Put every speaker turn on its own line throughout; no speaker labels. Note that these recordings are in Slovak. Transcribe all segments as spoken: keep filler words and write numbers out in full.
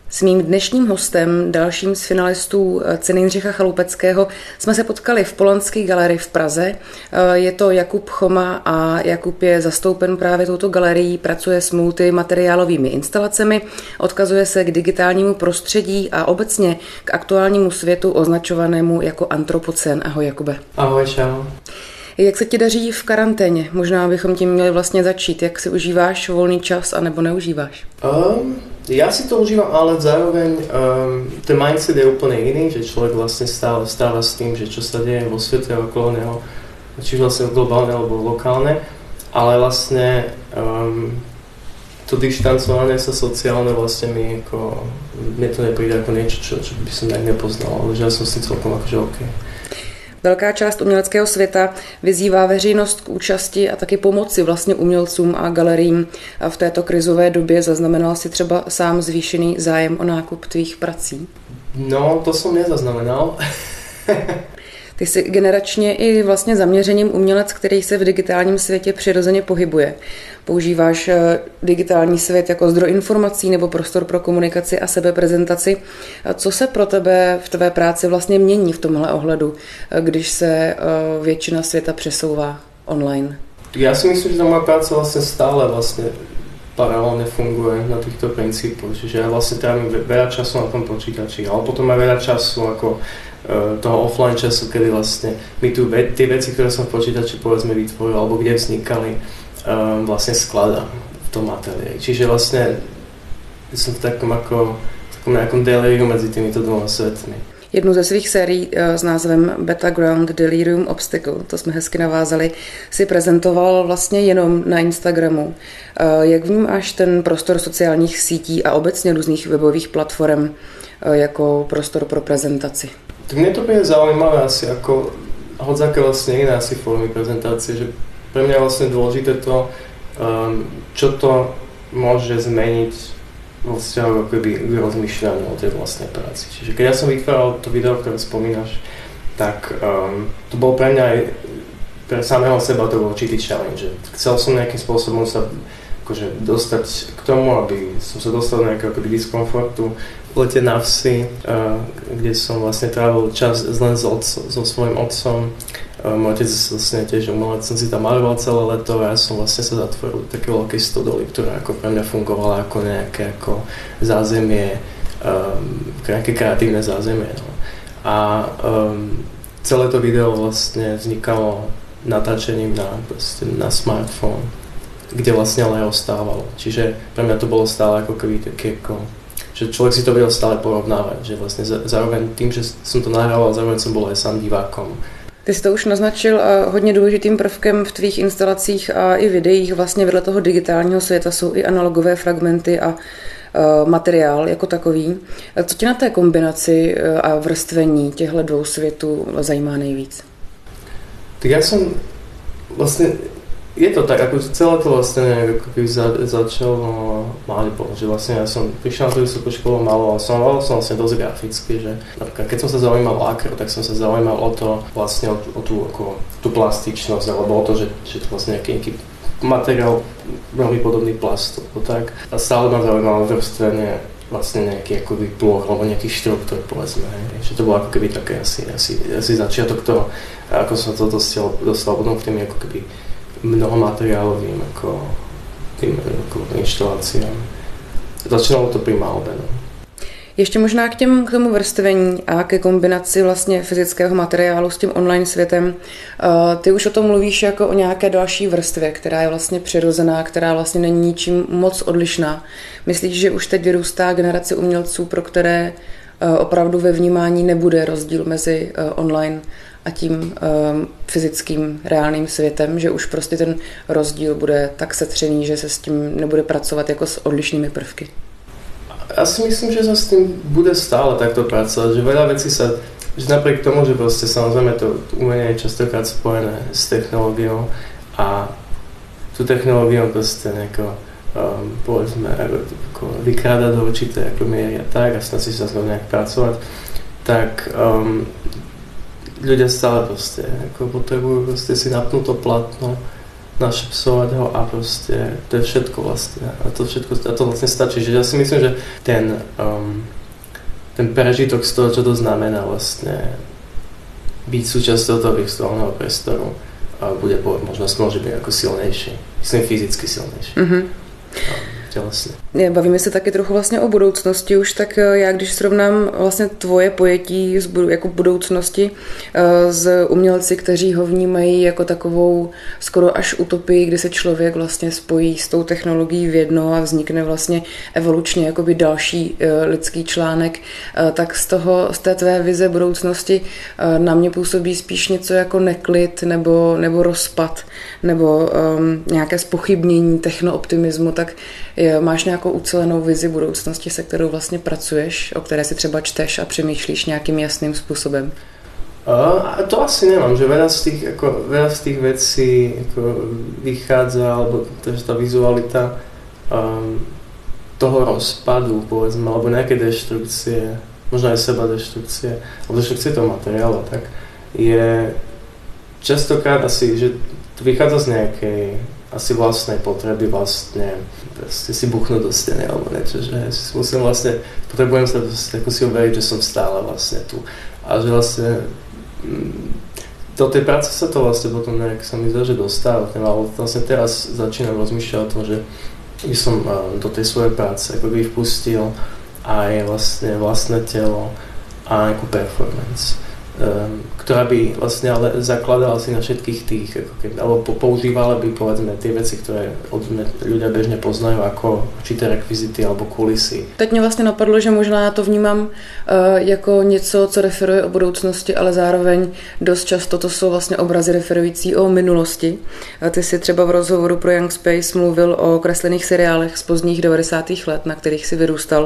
S mým dnešním hostem, dalším z finalistů ceny Jindřicha Chaloupeckého, jsme se potkali v Polanské galerii v Praze. Je to Jakub Choma a Jakub je zastoupen právě touto galerií, pracuje s multimateriálovými instalacemi, odkazuje se k digitálnímu prostředí a obecně k aktuálnímu světu označovanému jako antropocén. Ahoj, Jakube.
Ahoj, čau.
Jak se ti daří v karanténě? Možná bychom tím měli vlastně začít. Jak si užíváš volný čas anebo neužíváš?
Um, ja si to užívam, ale zároveň um, ten mindset je úplne iný, že človek vlastne stále stáva s tým, že čo sa deje vo svete okolo neho, či vlastne globálne alebo lokálne, ale vlastne um, to dištancovanie sa sociálne vlastne mi ako, mne to nepríde ako niečo, čo, čo by som nejak nepoznal, ale že ja som s tým celkom akože OK.
Velká část uměleckého světa vyzývá veřejnost k účasti a taky pomoci vlastně umělcům a galeriím v této krizové době. Zaznamenal si třeba sám zvýšený zájem o nákup tvých prací?
No, to som nezaznamenal.
Ty jsi generačně i vlastně zaměřením umělec, který se v digitálním světě přirozeně pohybuje. Používáš digitální svět jako zdroj informací nebo prostor pro komunikaci a sebeprezentaci. Co se pro tebe v tvé práci vlastně mění v tomhle ohledu, když se většina světa přesouvá online?
Ja si myslím, že moja práca vlastne stále vlastne paralelne funguje na týchto princípoch. Čiže ja vlastne trávim veľa času na tom počítači, ale potom aj veľa času ako toho offline času, kedy vlastne my tu ve- tie veci, ktoré som v počítači povedzme vytvoril, alebo kde vznikali, um, vlastne skladám v tom ateliéri. Čiže vlastne som v takom ako v takom nejakom deliriu medzi týmito dvoma svetmi.
Jednu ze svých sérií s názvem Battleground Delirium Obstacle, to jsme hezky navázali, si prezentoval vlastně jenom na Instagramu. Jak vnímáš ten prostor sociálních sítí a obecně různých webových platform jako prostor pro prezentaci?
Tak mne to príde zaujímavé asi ako hodzaké vlastne iné asi formy prezentácie, že pre mňa je vlastne dôležité to, um, čo to môže zmeniť vo vzťahu ako keby k rozmýšľaniu o tej vlastnej práci. Čiže keď ja som vytváral to video, ktoré spomínaš, tak um, to bol pre mňa aj pre samého seba to bol určitý challenge. Chcel som nejakým spôsobom sa akože dostať k tomu, aby som sa dostal do nejakého akoby diskomfortu v lete na vsi, uh, kde som vlastne trávil čas len so, so svojím otcom. Uh, môj otec vlastne tiež umelec, som si tam maloval celé leto a ja som vlastne sa zatvoril do také veľkej stodoly, ktorá ako pre mňa fungovala ako nejaké ako zázemie, um, nejaké kreatívne zázemie. No. A um, celé to video vlastne vznikalo natáčením na, na smartfón, kde vlastne ale ostávalo. Čiže pre mňa to bolo stále ako keby také ako, že človek si to vedel stále porovnávať, že vlastne zároveň tým, že som to nahrával, zároveň som bol aj sám divákom.
Ty jsi to už naznačil a hodně důležitým prvkem v tvých instalacích a i videích vlastně vedle toho digitálního světa jsou i analogové fragmenty a uh, materiál jako takový. Co tě na té kombinaci uh, a vrstvení těchto dvou světů zajímá nejvíc?
Tak ja som vlastne je to tak, ako celé to vlastne ako keby za, začalo malebou, že vlastne ja som prišiel na tú vysokú školu, maloval som, maloval som vlastne dosť graficky, že napríklad keď som sa zaujímal o akro, tak som sa zaujímal o to vlastne o, o tú, ako, tú plastičnosť, alebo o to, že, že to vlastne nejaký, nejaký materiál veľmi podobný plastu, tak. A stále ma zaujímalo vrstvenie vlastne nejaký akoby ploch, alebo nejaký štruktúr, povedzme, hej. Že to bolo ako keby také asi, asi, asi začiatok toho, ako som to dostal, dostal potom k tým ako keby mnohomateriálovým ako tým ako inštaláciám. Začínalo to pri malbe. No.
Ještě možná k, těm, k tomu vrstvení a ke kombinaci vlastně fyzického materiálu s tím online světem. Uh, ty už o tom mluvíš jako o nějaké další vrstvě, která je vlastně přirozená, která vlastně není ničím moc odlišná. Myslíš, že už teď vyrůstá generace umělců, pro které uh, opravdu ve vnímání nebude rozdíl mezi uh, online a tím um, fyzickým reálným světem, že už prostě ten rozdíl bude tak setřený, že se s tím nebude pracovat jako s odlišnými prvky?
Ja si myslím, že sa s tým bude stále takto pracovať, že veľa vecí sa, že napriek tomu, že proste samozrejme to umenie je častokrát spojené s technológiou a tú technológiu proste nejako um, povedzme ako vykrádať do určitej ako miery a tak a snaží sa s ňou nejak pracovať, tak um, ľudia stále proste ako potrebujú proste si napnúť to platno našepsovať ho a proste to je všetko vlastne. A to všetko, a to vlastne stačí. Že ja si myslím, že ten, um, ten prežitok z toho, čo to znamená vlastne byť súčasťou toho virtuálneho priestoru a bude možno môže byť ako silnejší. Myslím fyzicky silnejší. Mm-hmm. Tělesně.
Bavíme se taky trochu vlastně o budoucnosti už, tak já když srovnám vlastně tvoje pojetí z budu, jako budoucnosti s umělci, kteří ho vnímají jako takovou skoro až utopii, kdy se člověk vlastně spojí s tou technologií v jedno a vznikne vlastně evolučně jakoby další lidský článek, tak z toho, z té tvé vize budoucnosti na mě působí spíš něco jako neklid nebo, nebo rozpad nebo um, nějaké zpochybnění technooptimismu, tak máš nějakou ucelenou vizi budoucnosti, se kterou vlastně pracuješ, o které si třeba čteš a přemýšlíš nějakým jasným způsobem?
Uh, to asi nemám, že veľa z tých, ako, veľa z tých vecí ako, vychádza, alebo takže tá vizualita um, toho rozpadu, povedzme, alebo nejaké deštrukcie, možno aj seba deštrukcie, alebo deštrukcie toho materiálu, tak je častokrát asi, že to vychádza z nejakej asi vlastnej potreby vlastne si buchnúť do steny alebo niečo, že si musím vlastne, potrebujem sa ako si uveriť, že som stále vlastne tu a že vlastne do tej práce sa to vlastne potom nejak sa mi zdá, že dostávam, ale vlastne teraz začínam rozmýšľať o tom, že by som do tej svojej práce akoby vpustil aj vlastne vlastné telo a nejakú performance, Um, ktorá by vlastne ale zakladala si na všetkých tých, ako keby, alebo používala by povedzme tie veci, ktoré od ľudia bežne poznajú ako určité rekvizity alebo kulisy.
Teď mě vlastně napadlo, že možná já to vnímám uh, jako něco, co referuje o budoucnosti, ale zároveň dost často to jsou vlastně obrazy referující o minulosti. Uh, ty si třeba v rozhovoru pro Young Space mluvil o kreslených seriálech z pozdních devadesátých let, na kterých si vyrůstal.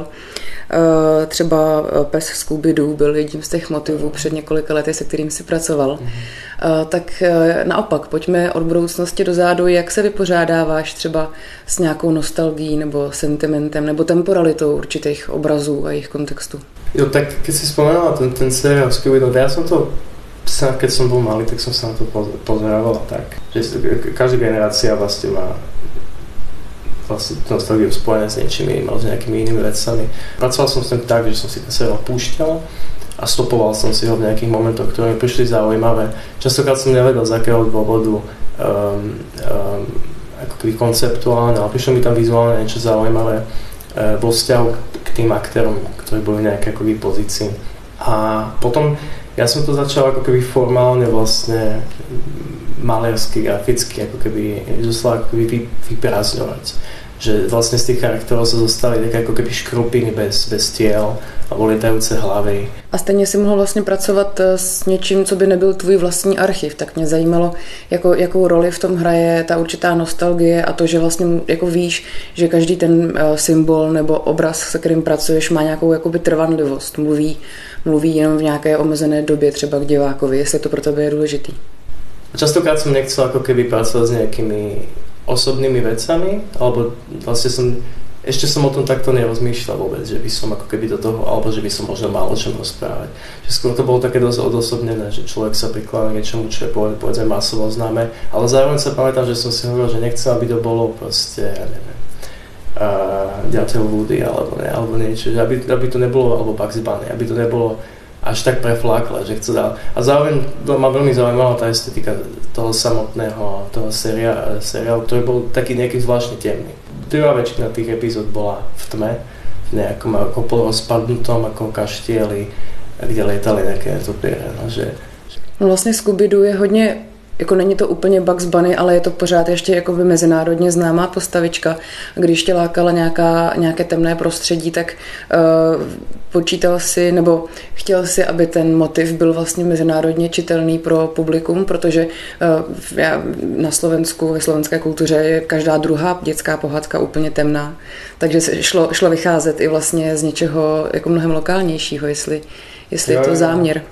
Uh, třeba pes Scooby-Doo byl jedním z těch motivů před několika lety, se kterým si pracoval. Mm. Uh, tak uh, naopak, pojďme od budoucnosti do zádu, jak se vypořádáváš třeba s nějakou nostalgií nebo sentimentem nebo temporalitou určitých obrazů a jejich kontextu?
Jo, tak keď si spomenula ten, ten seriál Scooby-Doo, ja som to, keď som bol malý, tak som sa na to pozerával tak, že každá generácia vlastne má vlastne nostalgiu spojené s niečím, s nejakými inými vecami. Pracoval som s tým tak, že som si ten seriál púšťal a stopoval som si ho v nejakých momentoch, ktoré mi prišli zaujímavé. Častokrát som nevedel, z akého dôvodu um, um, ako keby konceptuálne, ale prišlo mi tam vizuálne niečo zaujímavé uh, vo vzťahu k tým aktérom, ktorí boli v nejakej akoby pozícii. A potom ja som to začal ako keby formálne vlastne maliarsky, graficky, ako keby doslova ako keby vyprázdňovať. Že vlastne z tých charakterov sa zostali také ako keby škrupiny bez, bez tiel alebo lietajúce hlavy.
A stejně si mohl vlastně pracovat s něčím, co by nebyl tvůj vlastní archiv, tak mě zajímalo, jako, jakou roli v tom hraje ta určitá nostalgie a to, že vlastně jako víš, že každý ten symbol nebo obraz, se kterým pracuješ, má nějakou jakoby trvanlivost, mluví, mluví jenom v nějaké omezené době třeba k divákovi, jestli to pro tebe je důležitý.
Častokrát som nechcel ako keby pracovať s nejakými osobnými vecami, alebo vlastne som, ešte som o tom takto nerozmýšľal vôbec, že by som ako keby do toho, alebo že by som možno mal o čom rozprávať. Že skôr to bolo také dosť odosobnené, že človek sa prikláda niečomu, čo je povedzme masovo známe, ale zároveň sa pamätám, že som si hovoril, že nechcem, aby to bolo proste, ja neviem, uh, Ďateľ Woody, alebo, ne, alebo niečo, že aby, aby to nebolo, alebo Bugs Bunny, aby to nebolo až tak preflákle, že chce dať. A zároveň ma veľmi zaujímala tá estetika toho samotného toho seriálu, seriál, ktorý bol taký nejaký zvláštne temný. Druhá väčšina tých epizód bola v tme, v nejakom ako polorozpadnutom ako kaštieli, kde lietali nejaké netopiere. No, že...
no vlastně Scooby-Doo je hodně, jako není to úplně Bugs Bunny, ale je to pořád ještě jakoby mezinárodně známá postavička. Když tě lákala nějaká, nějaké temné prostředí, tak uh, počítal si, nebo chtěl si, aby ten motiv byl vlastně mezinárodně čitelný pro publikum, protože uh, já, na Slovensku, ve slovenské kultuře je každá druhá dětská pohádka úplně temná. Takže šlo, šlo vycházet i vlastně z něčeho jako mnohem lokálnějšího, jestli, jestli je to záměr.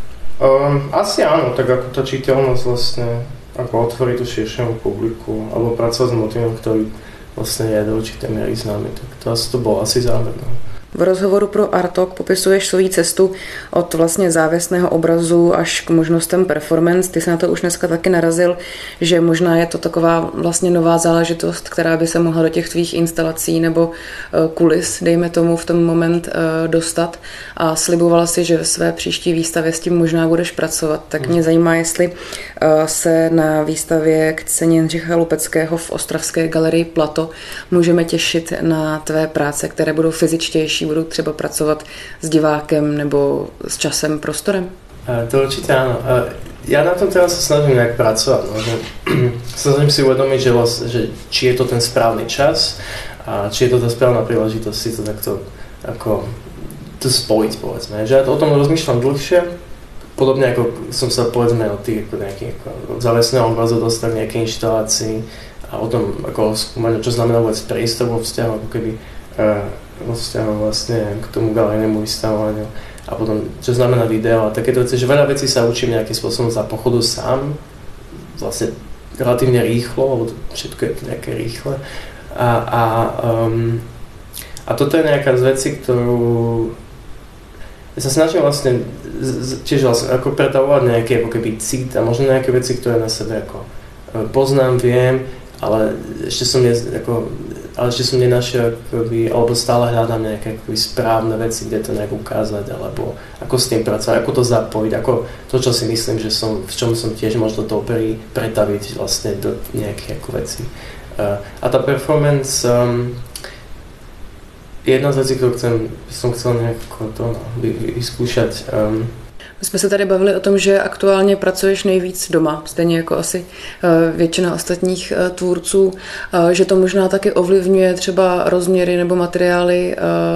Um, asi áno, tak ako tá čiteľnosť vlastne ako otvorí to širšiemu publiku alebo pracovať s motivom, ktorý vlastne je do určitej miery známy, tak to asi to bol asi zámer. No.
V rozhovoru pro Artok popisuješ svou cestu od vlastně závěsného obrazu až k možnostem performance. Ty se na to už dneska taky narazil, že možná je to taková vlastně nová záležitost, která by se mohla do těch tvých instalací nebo kulis, dejme tomu, v tom moment dostat. A slibovala si, že ve své příští výstavě s tím možná budeš pracovat. Tak mě zajímá, jestli se na výstavě k ceně Jindřicha Lupeckého v ostravské galerii Plato můžeme těšit na tvé práce, které budou fyzičtější, budou třeba pracovat s divákem nebo s časem, prostorem?
To určite áno. Ja na tom teraz sa snažím nejak pracovať. No, že snažím si uvedomiť, že, vlastne, že či je to ten správny čas a či je to tá správna príležitosť si to takto ako to spojiť, povedzme. Že ja to o tom rozmýšľam dlhšie, podobne ako som sa povedzme od tých ako nejakých od záväzného obrazu dostal k nejakej inštalácii a o tom ako skúmať, čo znamená vôbec priestor vo vzťahu ako keby vo vzťahu vlastne k tomu galerijnému vystavovaniu a potom čo znamená video a takéto veci, že veľa vecí sa učím nejakým spôsobom za pochodu sám, vlastne relatívne rýchlo, lebo to všetko je nejaké rýchle a, a, um, a toto je nejaká z vecí, ktorú ja sa snažím vlastne tiež vlastne ako pretavovať nejaké ako keby cít a možno nejaké veci, ktoré na sebe ako poznám, viem, ale ešte som ne, ako, ale ešte som nenašiel akoby, alebo stále hľadám nejaké akoby správne veci, kde to nejak ukázať, alebo ako s tým pracovať, ako to zapojiť, ako to, čo si myslím, že som, v čom som tiež možno dobrý, pretaviť vlastne do nejakých ako vecí. Uh, a tá performance um, je jedna z vecí, ktorú chcem, som chcel nejako to no, vyskúšať. Um,
My jsme se tady bavili o tom, že aktuálně pracuješ nejvíc doma, stejně jako asi většina ostatních tvůrců, že to možná taky ovlivňuje třeba rozměry nebo materiály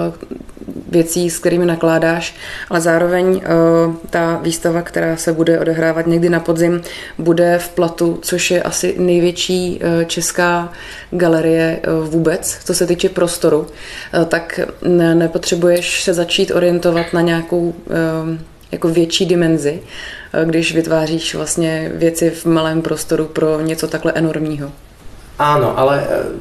věcí, s kterými nakládáš, ale zároveň ta výstava, která se bude odehrávat někdy na podzim, bude v Platu, což je asi největší česká galerie vůbec, co se týče prostoru, tak nepotřebuješ se začít orientovat na nějakou jako větší dimenzi, když vytváříš vlastně věci v malém prostoru pro něco takhle enormního.
Áno, ale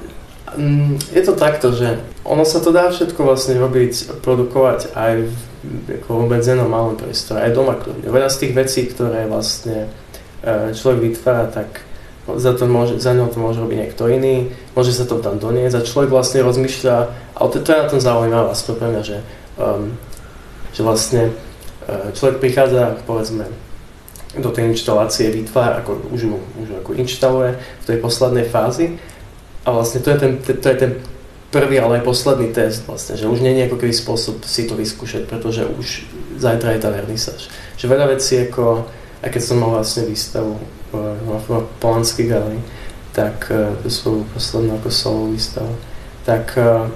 je to takto, že ono sa to dá všetko vlastne robiť, produkovať aj v ako obmedzenom malom priestore, aj doma kľudne. Veľa z tých vecí, ktoré vlastne človek vytvára, tak za, to môže, za ňou to môže robiť niekto iný, môže sa to tam doniesť a človek vlastne rozmýšľa, ale to, to je na tom zaujímavé vlastne pre mňa, že, um, že vlastne človek prichádza, povedzme, do tej inštalácie, vytvára, ako už ju už ako inštaluje v tej poslednej fázi a vlastne to je ten, to je ten prvý, ale aj posledný test vlastne, že už nie je ako keby spôsob si to vyskúšať, pretože už zajtra je tá vernisáž. Že veľa vecí ako, aj keď som mal vlastne výstavu v Polanskej galerii, tak to svoju poslednú ako solovú výstavu, tak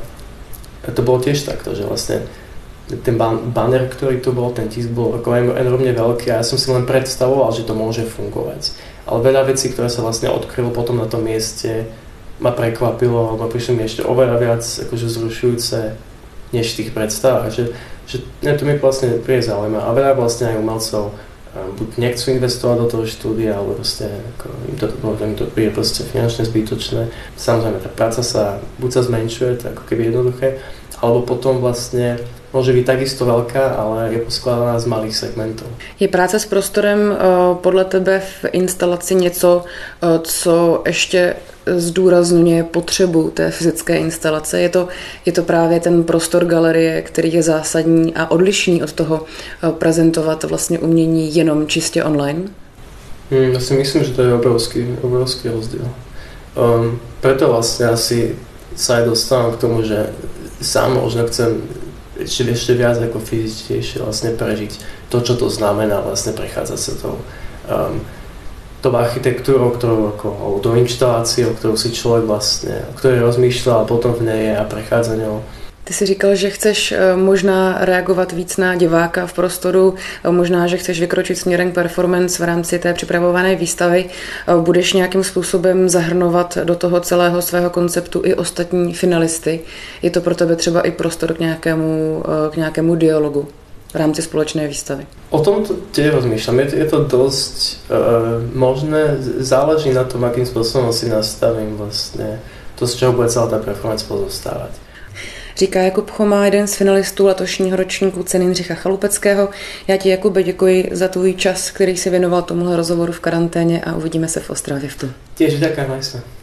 to bolo tiež takto, že vlastne ten banner, ktorý tu bol, ten tisk bol ako enormne veľký a ja som si len predstavoval, že to môže fungovať. Ale veľa vecí, ktoré sa vlastne odkrylo potom na tom mieste, ma prekvapilo, alebo prišli mi ešte oveľa viac akože zrušujúce než v tých predstavách. Že, že ne, to mi vlastne príde zaujímavé. A veľa vlastne aj umelcov buď nechcú investovať do toho štúdia, alebo proste ako, im to, im to príde proste finančne zbytočné. Samozrejme, tá práca sa buď sa zmenšuje, to ako keby jednoduché, alebo potom vlastne môže byť takisto veľká, ale je poskladaná z malých segmentů.
Je práce s prostorem podle tebe v instalaci něco, co ještě zdůrazňuje potřebu té fyzické instalace? Je to, je to právě ten prostor galerie, který je zásadní a odlišný od toho prezentovat vlastně umění jenom čistě online?
Hmm, ja si myslím, že to je obrovský, obrovský rozdiel. Um, preto vlastne asi sa aj dostávam k tomu, že sám možno chcem ešte, ešte viac ako fyzičnejšie vlastne prežiť to, čo to znamená vlastne prechádzať sa tou, um, tou architektúrou, ktorou ako, alebo tou inštaláciou, ktorú si človek vlastne, o ktorej rozmýšľa a potom v nej je a prechádza ňou.
Ty jsi říkal, že chceš možná reagovat víc na diváka v prostoru, možná, že chceš vykročit směrem k performance v rámci té připravované výstavy. Budeš nějakým způsobem zahrnovat do toho celého svého konceptu i ostatní finalisty? Je to pro tebe třeba i prostor k nějakému, k nějakému dialogu v rámci společné výstavy?
O tom to tiež rozmýšľam. Je to, je to dosť uh, možné. Záleží na tom, akým spôsobom si nastavím vlastne to, z čoho bude celá tá performance pozostávať.
říká Jakub Choma, jeden z finalistů letošního ročníku ceny Jindřicha Chalupeckého. Já ti, Jakube, děkuji za tvůj čas, který si věnoval tomuhle rozhovoru v karanténě a uvidíme se v Ostravě v tu.
Těž ďakujem, aj sa.